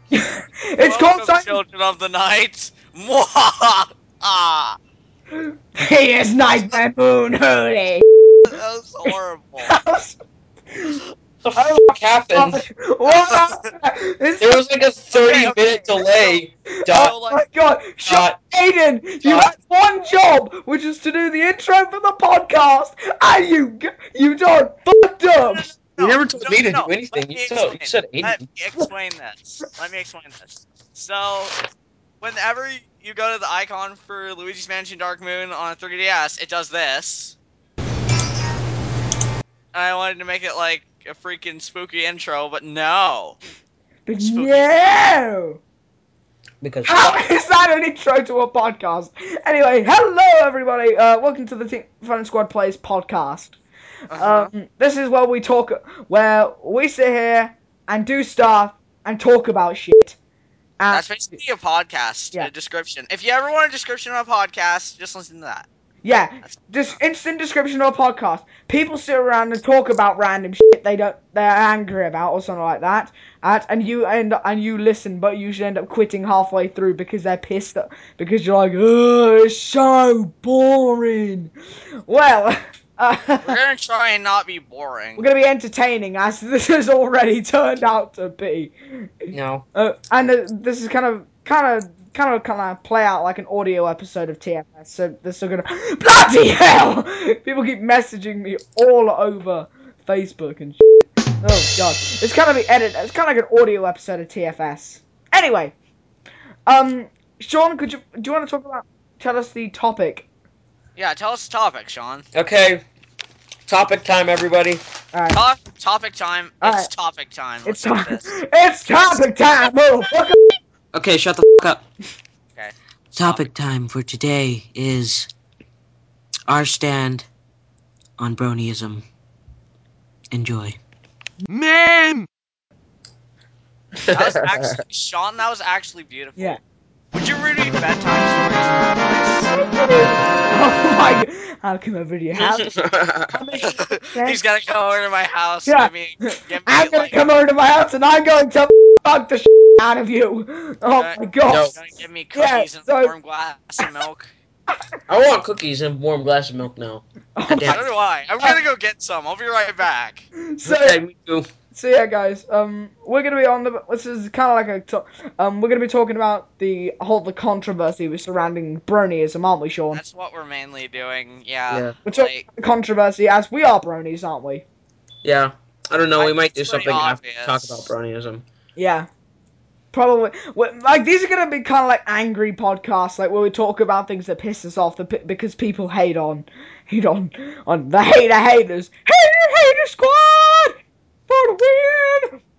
It's called Welcome, something. children of the night. Mwah! He is Nightmare Moon. Holy. That was horrible. What the Oh fuck happened? my god! What? It's There was like a 30-minute delay. oh So, like, my god! Shut Dot. Aiden! You Dot. had one job, which is to do the intro for the podcast, and you done fucked up. You never told me to do no. anything. Let You me said explain. Let Aiden. me explain this. So, whenever you go to the icon for Luigi's Mansion Dark Moon on a 3DS, it does this. I wanted to make it like a freaking spooky intro, but no. But Spooky. no! Because How is that an intro to a podcast? Anyway, hello everybody. Welcome to the Team Fun Squad Plays podcast. This is where we sit here and do stuff and talk about shit. That's basically a podcast Yeah. description. If you ever want a description of a podcast, just listen to that. Yeah, That's just instant description of a podcast. People sit around and talk about random shit they're angry about or something like that. And you listen, but you usually end up quitting halfway through because they're pissed because you're like, oh, it's so boring. Well, We're gonna try and not be boring. we're gonna be entertaining as this has already turned out to be. no. This is kind of play out like an audio episode of TFS. So they're still gonna bloody hell. People keep messaging me all over Facebook and shit. Oh god, it's kind of the edit. It's kind of like an audio episode of TFS. Anyway, Sean, do you want to tell us the topic? Yeah, tell us the topic, Sean. Okay. Topic time, everybody. Alright, Topic time. alright, It's topic time. it's Listen to time. this. It's topic time, motherfucker. Okay, shut the fuck up. Okay. Topic time for today is our stand on bronyism. Enjoy. Man! That was actually Sean. That was actually beautiful. Yeah. Would you read me bedtime stories? Oh my god! How come over your house? He's gonna come over to my house. Yeah. Give me I'm gonna like. come over to my house and I'm going to fuck the out of you. Oh my god. No. Gonna give me Yeah, cookies and so- a warm glass of milk. I want cookies and a warm glass of milk now. Oh God So damn do I. I'm gonna go get some. I'll be right back. So, Okay, me too. so yeah, guys. We're gonna be on the. This is kind of like we're gonna be talking about the controversy surrounding bronyism, aren't we, Sean? That's what we're mainly doing. Yeah. Yeah. We're talking about the controversy as we are bronies, aren't we? Yeah. I don't know. We might do It's pretty something after obvious. talk about bronyism. Yeah. Probably, like these are gonna be kind of like angry podcasts, like where we talk about things that piss us off, because people hate on the haters. Hater squad for the win.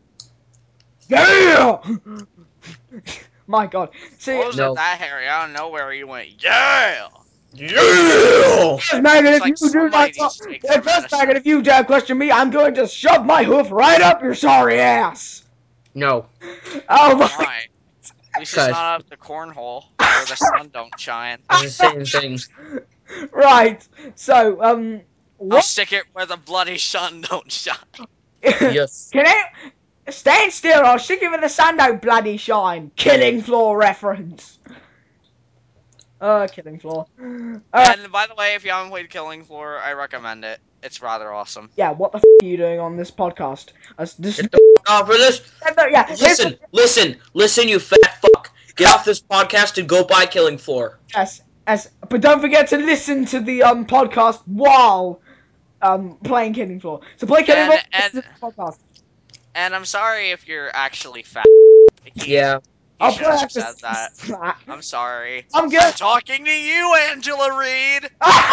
Yeah. My God. See, What was No. it that Harry? Out of nowhere he went, yeah! Yeah! Maggot, if Like you do somebody not, needs to take their just medicine. Maggot, if you dare question me, I'm going to shove my hoof right up your sorry ass. No. Oh my. Why? At least it's not up the cornhole where the sun don't shine. It's the same thing. Right. So, I'll what? stick it where the bloody sun don't shine. Yes. Can I stand still? I'll stick it with the sun don't bloody shine. Killing Floor reference. Killing Floor. And by the way, if you haven't played Killing Floor, I recommend it. It's rather awesome. Yeah, what the are you doing on this podcast? Get the off for this. Yeah, Listen, you fat fuck. Get off this podcast and go buy Killing Floor. yes, but don't forget to listen to the podcast while playing Killing Floor. So play Killing Floor. And Listen to the podcast. and I'm sorry if you're actually fat. Yeah. He I'll shouldn't play have said that. I'm sorry. I'm good. I'm talking to you, Angela Reed.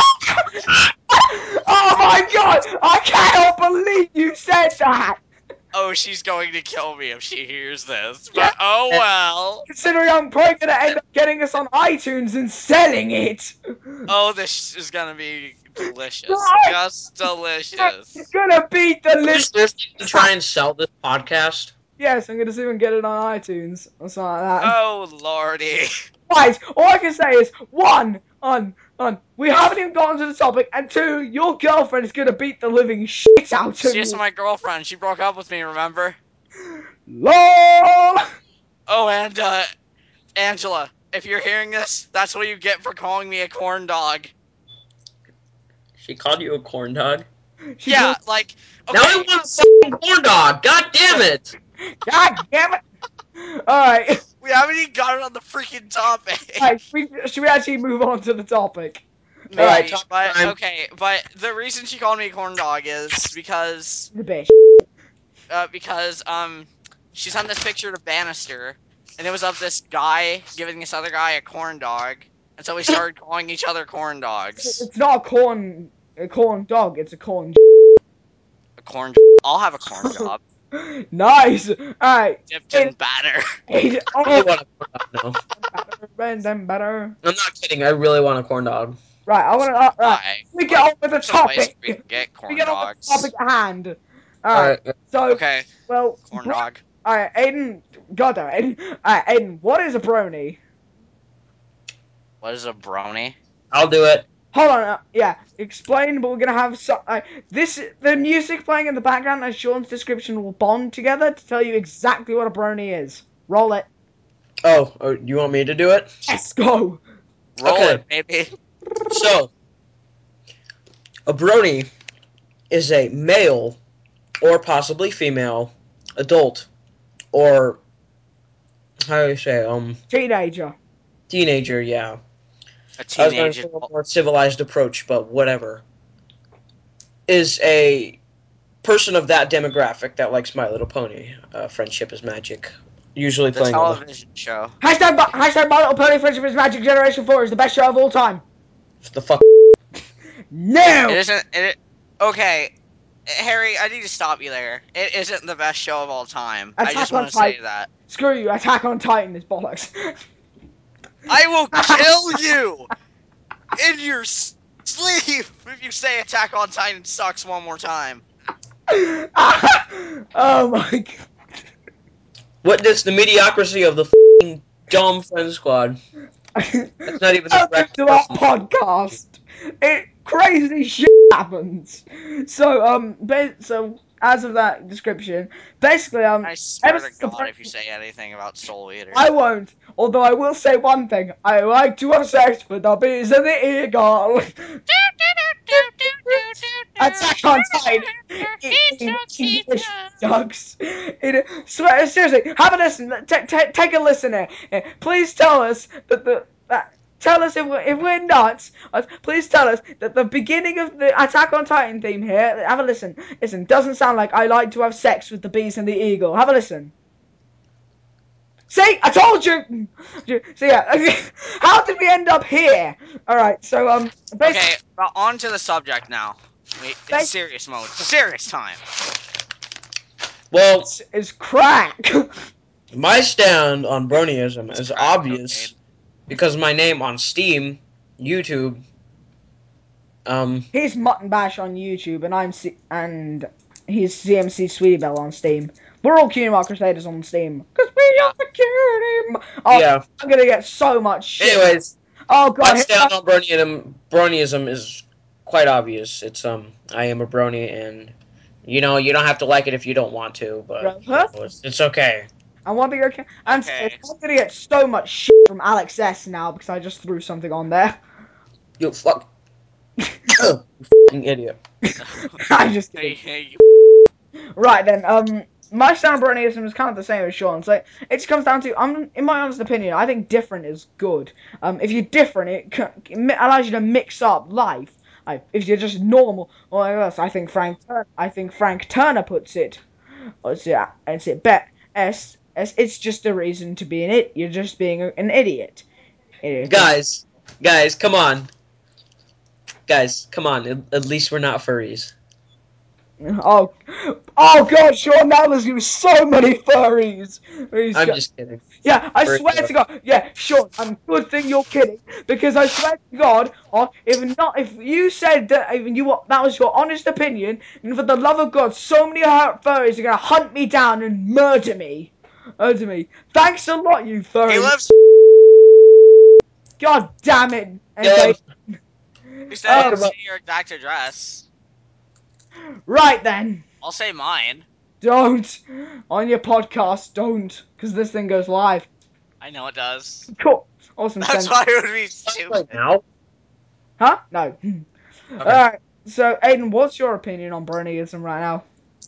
Oh my God! I cannot believe you said that. Oh, she's going to kill me if she hears this. Yeah. But oh well. Considering I'm probably gonna end up getting us on iTunes and selling it. Oh, this is gonna be delicious. Right. Just delicious. Gonna beat the Are you list. seriously gonna try and sell this podcast? Yes, I'm gonna see if I can get it on iTunes or something like that. Oh lordy. Right, all I can say is one, we haven't even gotten to the topic, and two, your girlfriend is gonna beat the living shit out of She's you. my girlfriend. She broke up with me, remember? LOL. Oh, and Angela, if you're hearing this, that's what you get for calling me a corn dog. She called you a corn dog? She Yeah, called. like, Now I okay, want a fucking corn dog! God damn it! God damn it! Alright. we haven't even gotten on the freaking topic. Alright, should we actually move on to the topic? Alright, Maybe, topic but time. okay, but the reason she called me a corn dog is because The bitch. she sent this picture to Bannister, and it was of this guy giving this other guy a corn dog, and so we started calling each other corn dogs. It's not a corn dog, it's a corn. A corn. I'll have a corn job Nice! Alright. dipped in batter. I Oh, really want a corn dog better. now. I'm not kidding, I really want a corn dog. Right, I want to. Right, Hi. we get on with the There's a place topic. where we can get We corn get on with the dogs. topic at hand. Alright, Alright, so, Okay, well, corn dog. Alright, Aiden. God damn it, Aiden. Alright, Aiden, what is a brony? What is a brony? I'll do it. Hold on, yeah, explain, but we're gonna have the music playing in the background and Sean's description will bond together to tell you exactly what a brony is. Roll it. Oh, you want me to do it? Let's go! Roll Okay. it, baby. So, a brony is a male, or possibly female, adult, or, how do you say, Teenager. teenager, yeah. A I was going to teenager. say a more civilized approach, but whatever. Is a person of that demographic that likes My Little Pony. Friendship is Magic. Usually The playing on television show. Hashtag My Little Pony Friendship is Magic Generation 4 is the best show of all time. the fuck. No! It isn't. Okay, Harry, I need to stop you there. It isn't the best show of all time. I just Attack on want to say Titan. that. Screw you, Attack on Titan is bollocks. I will kill you in your sleep if you say Attack on Titan sucks one more time. Oh my god. Witness the mediocrity of the dumb friend squad. That's not even the Welcome correct to our person. podcast. Crazy shit happens. So so as of that description, basically I swear ever to since the God if you say anything about Soul Eater. I won't. Although I will say one thing: I like to have sex with the bees and the eagle. Attack on Titan. English sucks. Seriously, have a listen. Take a listen here. Please tell us that. Tell us if we're nuts. Please tell us that the beginning of the Attack on Titan theme here. Have a listen. Listen, doesn't sound like I like to have sex with the bees and the eagle. Have a listen. See, I told you. So yeah, how did we end up here? All right, so basically, Okay, but on to the subject now. It's serious mode. Serious time. Well, it's crack. my stand on bronyism It's is crack obvious cocaine. because my name on Steam, YouTube, He's Mutton Bash on YouTube, and he's CMC Sweetie Belle on Steam. We're all Kingdom Crusaders on Steam because we Yeah. are the Kingdom. Oh, yeah. I'm gonna get so much shit. Anyways, Oh my god, stand on bronyism is quite obvious. It's I am a brony, and you don't have to like it if you don't want to, but huh? it's okay. I want to go. I'm Okay. gonna get so much shit from Alex S now because I just threw something on there. You fuck, you fucking idiot. I'm just Hey, kidding. hey, Right then, my stand on bronyism is kind of the same as Sean's. Like, it just comes down to, in my honest opinion, I think different is good. If you're different, it allows you to mix up life. Like, if you're just normal, or like us, I think Frank Turner puts it. It's it bet. It's just a reason to be an idiot. You're just being an idiot. Guys, come on. Guys, come on. At least we're not furries. Oh, God, Sean! Now there's gonna be so many furries. I'm just kidding. Yeah, I Furries swear are- to God. Yeah, sure. Good thing you're kidding, because I swear to God, if you said that, that was your honest opinion, and for the love of God, so many furries are gonna hunt me down and murder me. Murder me. Thanks a lot, you he furries. lives. God damn it. Anyway, Caleb, Who said I talk didn't say about your exact address? right then. I'll say mine. Don't. On your podcast, don't. Because this thing goes live. I know it does. Cool. Awesome That's sense. why it would be Right stupid. now. Huh? No. Alright. So, Aiden, what's your opinion on bronyism right now?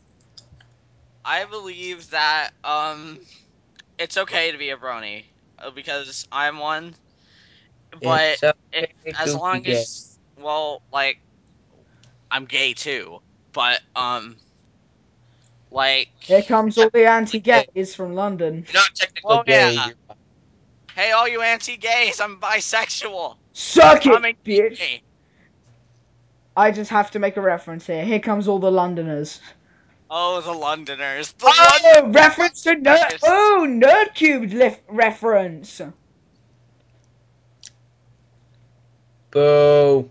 I believe that it's okay to be a brony because I'm one. But It's okay as to be long gay. as like I'm gay too, but like Here comes all the anti-gays from London. You're not technically gay. yeah. Hey, all you anti-gays, I'm bisexual. Suck I'm it, a bitch. gay. I just have to make a reference here. Here comes all the Londoners. Oh, the Londoners. The Oh, reference to Nerd. Londoners. Oh, Nerdcube reference. Boo.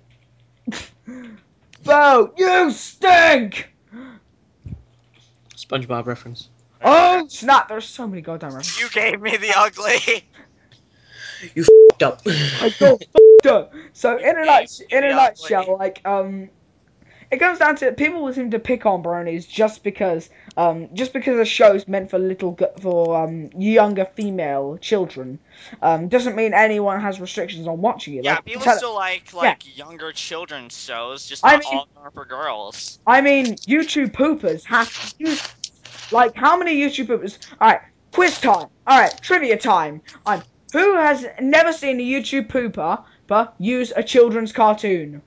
Bo, you stink. SpongeBob reference. Oh snap! There's so many goddamn references. You gave me the ugly. You f***ed up. I go f***ed up. So You in gave me in a the nutshell, ugly. like it comes down to people seem to pick on bronies just because the show's meant for younger female children doesn't mean anyone has restrictions on watching it. Yeah, Like people still like yeah, younger children's shows, just I not mean all of them are for girls. YouTube poopers have to use like how many YouTube poopers? All right, quiz time. All right, trivia time. Who has never seen a YouTube pooper but use a children's cartoon?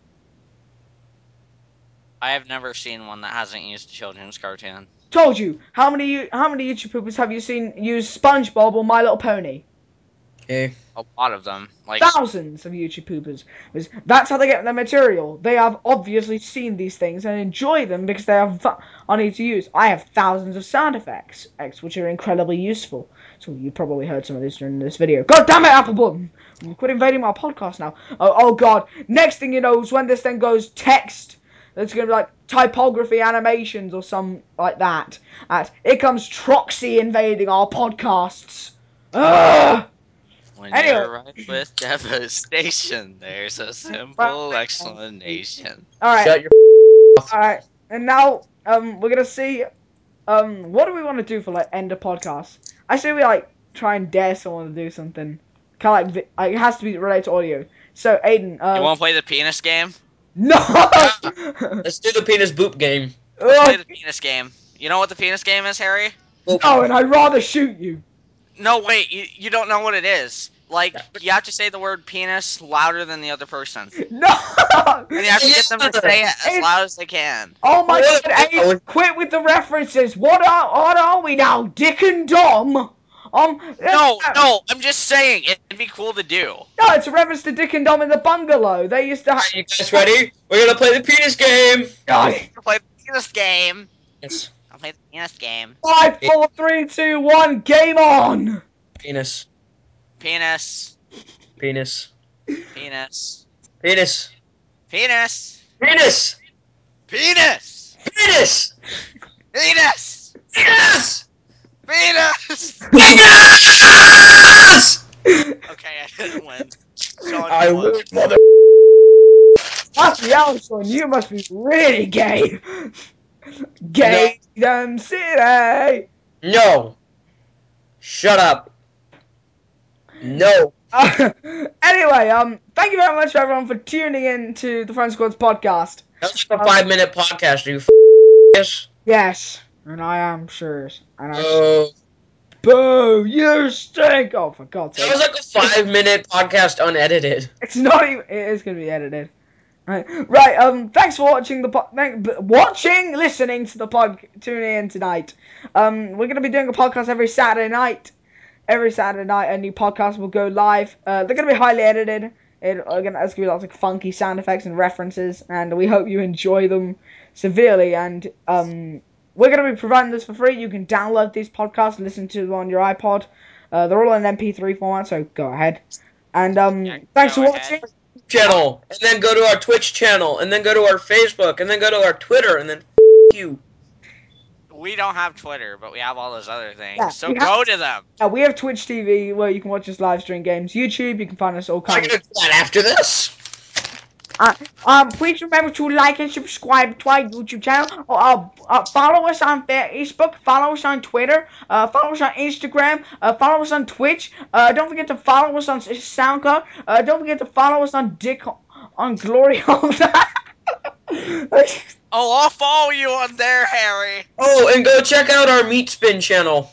I have never seen one that hasn't used a children's cartoon. Told you. How many YouTube poopers have you seen use SpongeBob or My Little Pony? Okay. A lot of them. Like, Thousands of YouTube poopers. Because that's how they get their material. They have obviously seen these things and enjoy them because they are funny to use. I have thousands of sound effects, which are incredibly useful. So you probably heard some of this during this video. God damn it, Apple Button! Quit invading my podcast now. Oh god. Next thing you know is when this thing goes text. It's going to be like typography animations or some like that. Here comes Troxy invading our podcasts. Ugh! when Anyway. you're right with devastation, there's a simple explanation. Alright, Shut your mouth. alright. And now, we're gonna see, what do we want to do for, like, end of podcast? I say we, like, try and dare someone to do something. Kind of like, it has to be related to audio. So, Aiden, You want to play the penis game? no! Let's do the penis boop game. Let's play Ugh, the penis game. You know what the penis game is, Harry? Boop. no, and I'd rather shoot you. No, wait, you don't know what it is. Like, you have to say the word penis louder than the other person. No! And you have to get them to say it as loud as they can. Oh my What? god, Aiden, quit with the references. What are we now, Dick and Dom? No, I'm just saying, it'd be cool to do. No, it's a reference to Dick and Dom in the bungalow. They used to have. You guys ready? We're gonna play the penis game. I'll play the penis game. Yes. I'll play the penis game. 5, 4, 3, 2, 1, game on! Penis. Penis. Penis. Penis. Penis. Penis. Penis. Penis. Penis. Penis. Penis. Penis. Penis. Okay, I didn't win. Sean, I you won. would, mother. Raphael, you must be really gay. Gay City! No. Shut up. No. Anyway, thank you very much everyone for tuning in to the Friend Squads podcast. That's like a 5-minute podcast. Are you yes? Yes, and I am sure. And I Oh. boo, you stink! Oh, for God's That sake. was like a 5-minute podcast unedited. It's not even. It is going to be edited. Right. Thanks for watching listening to the pod, tuning in tonight. We're going to be doing a podcast every Saturday night. Every Saturday night, a new podcast will go live. They're going to be highly edited. There's going to be lots of funky sound effects and references, and we hope you enjoy them severely. And we're going to be providing this for free. You can download these podcasts and listen to them on your iPod. They're all in MP3 format, so go ahead. And thanks for watching. Channel, and then go to our Twitch channel, and then go to our Facebook, and then go to our Twitter, and then you. We don't have Twitter, but we have all those other things. Yeah, So go to them. We have Twitch TV where you can watch us live stream games. YouTube, you can find us all I'm kinds gonna do that after this. Please remember to like and subscribe to our YouTube channel. Follow us on Facebook. Follow us on Twitter. Follow us on Instagram. Follow us on Twitch. Don't forget to follow us on SoundCloud. Don't forget to follow us on Glory Hole. Oh, I'll follow you on there, Harry. Oh, and go check out our Meat Spin channel.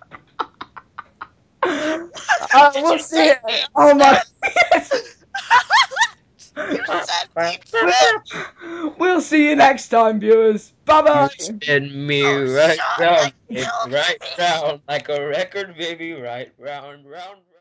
We'll see you. Oh my. You said deep spin. We'll see you next time, viewers. Bye bye. You spin me Oh, right shut round, it. right round, like a record, baby, right round, round.